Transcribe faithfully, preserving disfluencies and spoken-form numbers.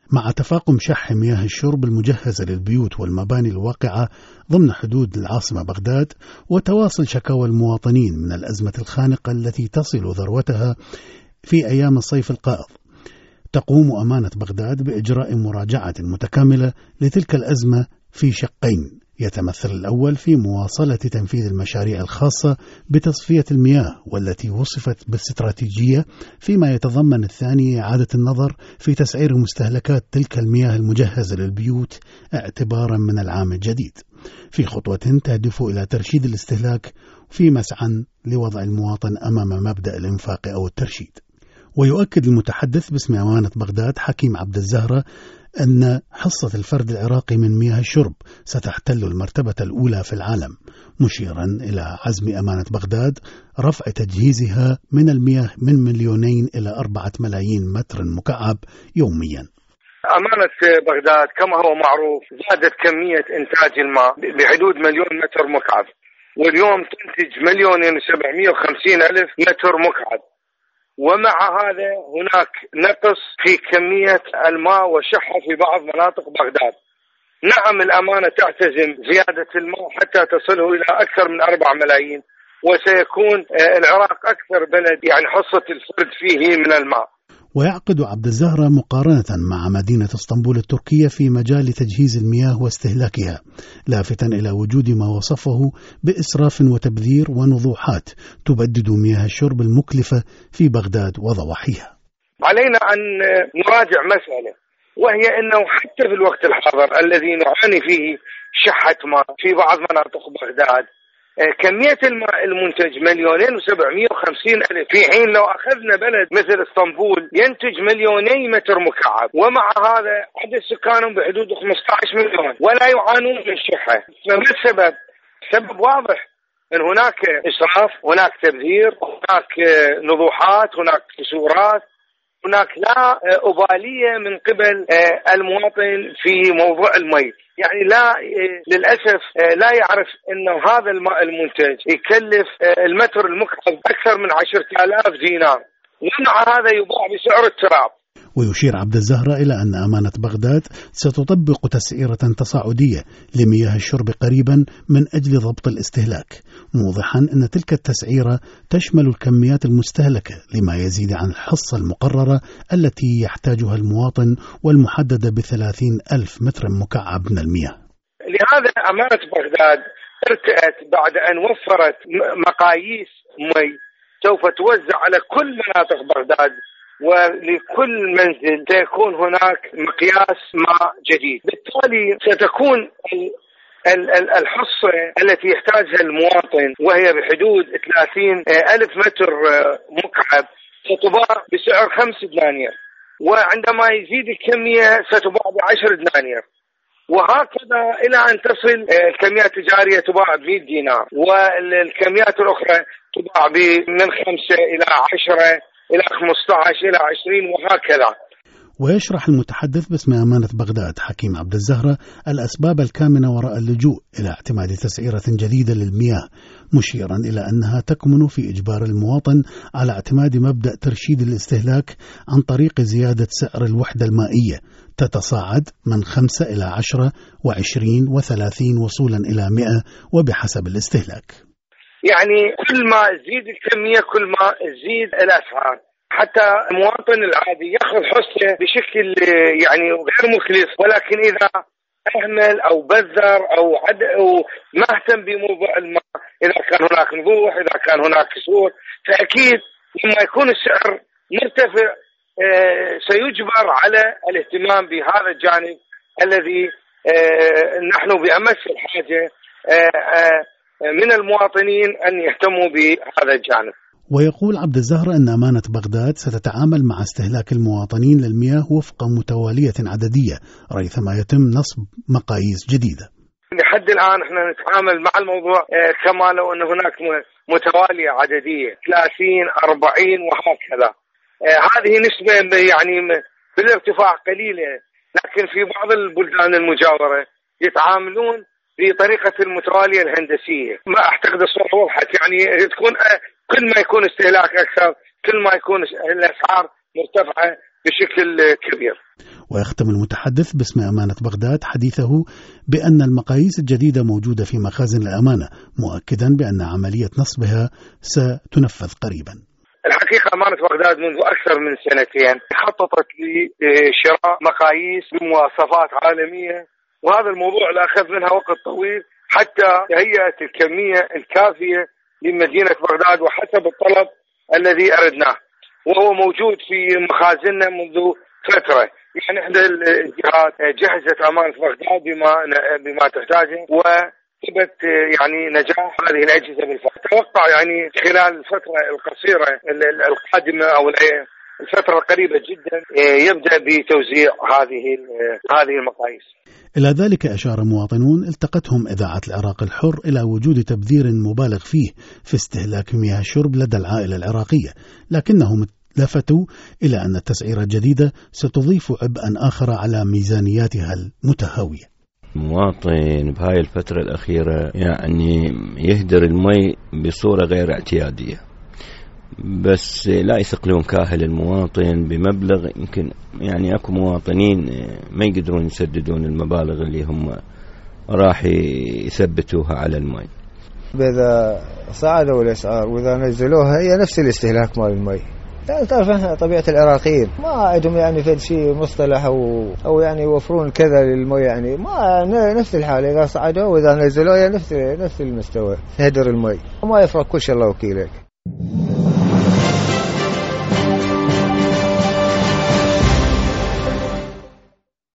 مع تفاقم شح مياه الشرب المجهزة للبيوت والمباني الواقعة ضمن حدود العاصمة بغداد، وتواصل شكاوى المواطنين من الأزمة الخانقة التي تصل ذروتها في أيام الصيف القائض، تقوم أمانة بغداد بإجراء مراجعة متكاملة لتلك الأزمة في شقين، يتمثل الأول في مواصلة تنفيذ المشاريع الخاصة بتصفية المياه والتي وصفت باستراتيجية، فيما يتضمن الثاني إعادة النظر في تسعير مستهلكات تلك المياه المجهزة للبيوت اعتبارا من العام الجديد، في خطوة تهدف إلى ترشيد الاستهلاك في مسعى لوضع المواطن أمام مبدأ الإنفاق أو الترشيد. ويؤكد المتحدث باسم أمانة بغداد حكيم عبد الزهرة أن حصة الفرد العراقي من مياه الشرب ستحتل المرتبة الأولى في العالم، مشيرا إلى عزم أمانة بغداد رفع تجهيزها من المياه من مليونين إلى أربعة ملايين متر مكعب يوميا. أمانة بغداد كما هو معروف زادت كمية إنتاج الماء بحدود مليون متر مكعب، واليوم تنتج مليونين وسبعمائة وخمسين ألف متر مكعب، ومع هذا هناك نقص في كمية الماء وشحة في بعض مناطق بغداد. نعم الأمانة تعتزم زيادة الماء حتى تصله إلى أكثر من أربع ملايين، وسيكون العراق أكثر بلد يعني حصة الفرد فيه من الماء. ويعقد عبد الزهرة مقارنة مع مدينة اسطنبول التركية في مجال تجهيز المياه واستهلاكها، لافتا إلى وجود ما وصفه بإسراف وتبذير ونضوحات تبدد مياه الشرب المكلفة في بغداد وضواحيها. علينا أن نراجع مسألة، وهي أنه حتى في الوقت الحاضر الذي نعاني فيه شحة ماء في بعض مناطق بغداد، كمية الماء المنتج مليونين وسبعمائة وخمسين ألف، في حين لو أخذنا بلد مثل اسطنبول ينتج مليوني متر مكعب، ومع هذا عدد سكانهم بحدود خمسة عشر مليون ولا يعانون من الشحة. فما السبب؟ سبب واضح، أن هناك إسراف، هناك تبذير، هناك نضوحات، هناك كسورات، هناك لا أبالية من قبل المواطن في موضوع المي. يعني لا للأسف لا يعرف أنه هذا الماء المنتج يكلف المتر المكعب أكثر من عشرة آلاف دينار، ومع هذا يباع بسعر التراب. ويشير عبد الزهرة إلى أن أمانة بغداد ستطبق تسعيرة تصاعدية لمياه الشرب قريبا من أجل ضبط الاستهلاك، موضحا أن تلك التسعيرة تشمل الكميات المستهلكة لما يزيد عن الحصة المقررة التي يحتاجها المواطن والمحددة بثلاثين ألف متر مكعب من المياه. لهذا أمانة بغداد ارتأت بعد أن وفرت مقاييس مي سوف توزع على كل مناطق بغداد، ولكل منزل سيكون هناك مقياس ماء جديد، بالتالي ستكون الحصة التي يحتاجها المواطن وهي بحدود ثلاثين ألف متر مكعب ستباع بسعر خمس دنانير، وعندما يزيد الكمية ستباع بعشر دنانير، وهكذا إلى أن تصل الكميات التجارية تباع بمئة دينار، والكميات الأخرى تباع من خمسة إلى عشرة إلى خمسة عشر إلى عشرين وهكذا. ويشرح المتحدث باسم أمانة بغداد حكيم عبد الزهرة الأسباب الكامنة وراء اللجوء إلى اعتماد تسعيرة جديدة للمياه، مشيرا إلى أنها تكمن في إجبار المواطن على اعتماد مبدأ ترشيد الاستهلاك عن طريق زيادة سعر الوحدة المائية تتصاعد من خمسة إلى عشرة وعشرين وثلاثين وصولا إلى مئة وبحسب الاستهلاك. يعني كل ما تزيد الكمية كل ما تزيد الأسعار، حتى المواطن العادي يأخذ حصة بشكل يعني غير مكلف، ولكن إذا أهمل أو بذر أو عد أو ما اهتم بموضوع الماء، إذا كان هناك نضوح، إذا كان هناك كسور، فأكيد لما يكون السعر مرتفع سيجبر على الاهتمام بهذا الجانب الذي نحن بأمس الحاجة من المواطنين أن يهتموا بهذا الجانب. ويقول عبد الزهرة أن أمانة بغداد ستتعامل مع استهلاك المواطنين للمياه وفق متوالية عددية ريثما يتم نصب مقاييس جديدة. لحد الآن احنا نتعامل مع الموضوع كما لو أن هناك متوالية عددية ثلاثين أربعين وهكذا. هذه نسبة يعني بالارتفاع قليلة، لكن في بعض البلدان المجاورة يتعاملون بطريقة المتوالية الهندسية. ما أعتقد الصورة وضحت، يعني تكون كل ما يكون استهلاك أكثر كل ما يكون الأسعار مرتفعة بشكل كبير. ويختم المتحدث باسم أمانة بغداد حديثه بأن المقاييس الجديدة موجودة في مخازن الأمانة، مؤكدا بأن عملية نصبها ستنفذ قريبا. الحقيقة أمانة بغداد منذ أكثر من سنتين خططت لشراء مقاييس بمواصفات عالمية، وهذا الموضوع لا أخذ منها وقت طويل حتى تهيأت الكمية الكافية لمدينة بغداد وحسب الطلب الذي أردناه، وهو موجود في مخازننا منذ فترة. يعني إحدى الجهات جهزت أمانة بغداد بما بما تحتاجه وثبت يعني نجاح هذه الأجهزة بالفعل. أتوقع يعني خلال الفترة القصيرة القادمة أو الفترة القريبة جدا يبدأ بتوزيع هذه هذه المقاييس. إلى ذلك أشار مواطنون التقتهم إذاعة العراق الحر إلى وجود تبذير مبالغ فيه في استهلاك مياه الشرب لدى العائلة العراقية، لكنهم لفتوا إلى أن التسعيرة الجديدة ستضيف عبئا آخر على ميزانياتها المتهاوية. مواطن بهاي الفترة الأخيرة يعني يهدر المي بصورة غير اعتيادية، بس لا يثقلون كاهل المواطن بمبلغ يمكن يعني أكو مواطنين ما يقدرون يسددون المبالغ اللي هم راح يثبتوها على المي. إذا صعدوا الأسعار وإذا نزلوها هي نفس الاستهلاك مال المي. يعني تعرف طبيعة العراقيين ما عندهم يعني في شيء مصطلح أو أو يعني يوفرون كذا للمي، يعني ما نفس الحالة إذا صعدوا وإذا نزلوا هي نفس نفس المستوى، هدر المي ما يفرق، كل شيء الله وكيلك.